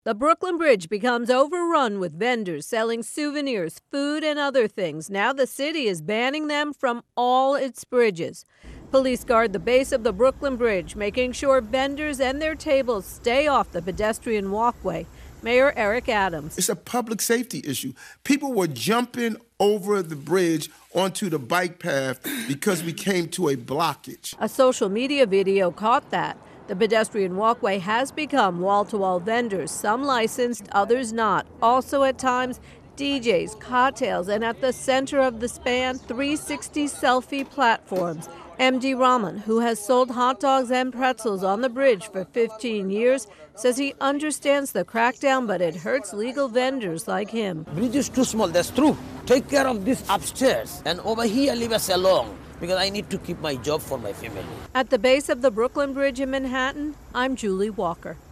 The Brooklyn Bridge becomes overrun with vendors selling souvenirs, food, and other things. Now the city is banning them from all its bridges. Police guard the base of the Brooklyn Bridge, making sure vendors and their tables stay off the pedestrian walkway. Mayor Eric Adams. It's a public safety issue. People were jumping over the bridge onto the bike path because we came to a blockage. A social media video caught that. The pedestrian walkway has become wall-to-wall vendors, some licensed, others not. Also at times, DJs, cocktails, and at the center of the span, 360 selfie platforms. MD Rahman, who has sold hot dogs and pretzels on the bridge for 15 years, says he understands the crackdown, but it hurts legal vendors like him. Bridge is too small, that's true. Take care of this upstairs, and over here leave us alone, because I need to keep my job for my family. At the base of the Brooklyn Bridge in Manhattan, I'm Julie Walker.